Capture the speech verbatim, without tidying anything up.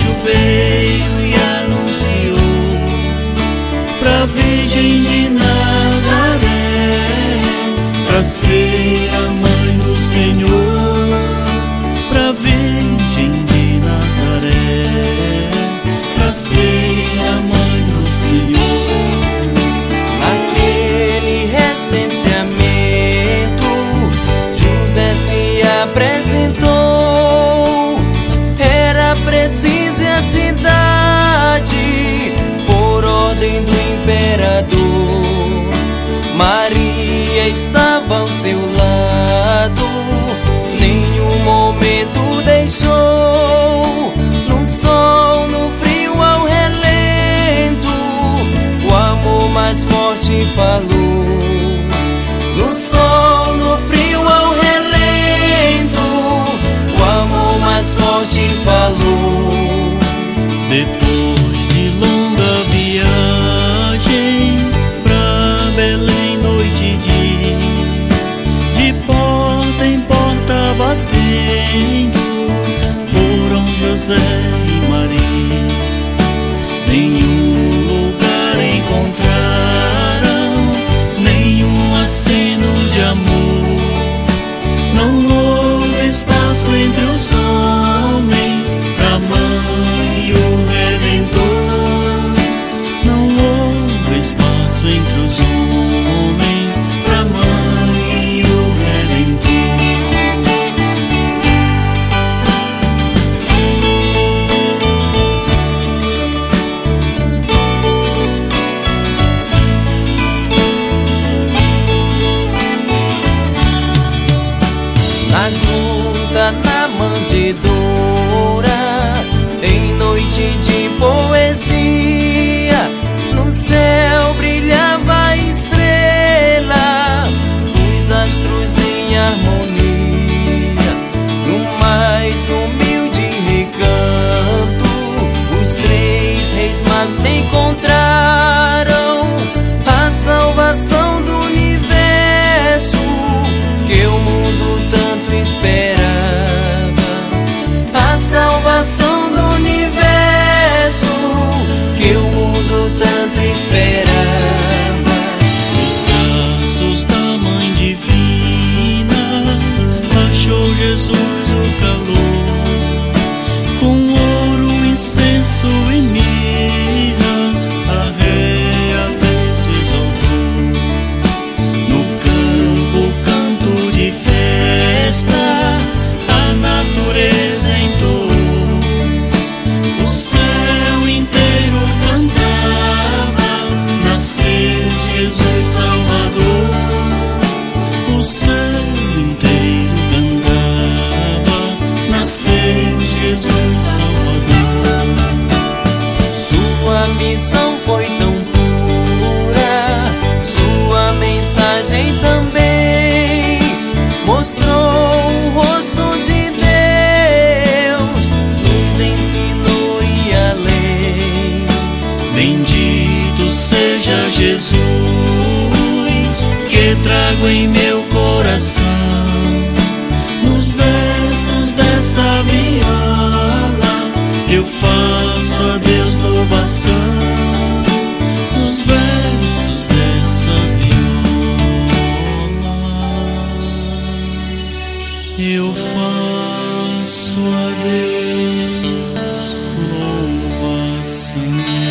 anjo veio e anunciou pra Virgem de Nazaré, pra ser a mãe do Senhor, pra Virgem de Nazaré, pra ser a mãe do Senhor. Naquele recenseamento, José se apresentou. Era preciso ir à cidade por ordem do imperador. Maria estava ao seu lado, nenhum momento deixou. No sol, no frio, ao relento, o amor mais forte falou. No sol, no frio, ao relento, o amor mais forte falou. Depois de longa viagem pra Belém, noite e dia, de porta em porta batendo, foram José e Maria. Nenhum lugar encontraram, nenhum aceno de amor. Não houve espaço entre os homens pra mãe e o Redentor. Não houve espaço entre os homens pra mãe e o Redentor. Na gruta, na manjedoura, em noite de poesia, no céu brilhava a estrela, os astros em harmonia. No mais humilde recanto, os três reis magos encontraram a salvação do universo que o mundo tanto esperava. A salvação do universo que o mundo tanto esperava. Nos braços da Mãe Divina achou Jesus o calor, com ouro, incenso e mirra a realeza exaltou. No campo, canto de festa, a natureza entoou. O céu inteiro cantava, nasceu Jesus Salvador. O céu inteiro cantava, nasceu Jesus Salvador. Sua missão foi tão pura, sua mensagem também mostrou o rosto de Deus, nos ensinou e além. Bendito seja Jesus, que trago em meu coração, nos versos dessa viola eu faço a Deus louvação. Nos versos dessa viola eu faço a Deus louvação.